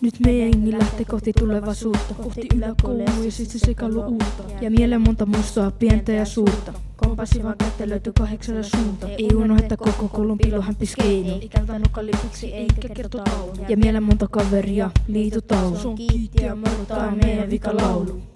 Nyt meidän jengi lähtee kohti tulevaisuutta, kohti yläkoulua ja sit se sekaillu uutta. Ja mieleen monta mustaa, pientä ja suurta. Kompassi vaan kättä löytyy 8 suunta. Ei unohda koko koulun pilohämpis keino. Ikältä nukalipiksi eikä kertotaulu. Ja mieleen monta kaveria, liitutaulu. Sun kiitti ja morutaan meidän vikalaulu.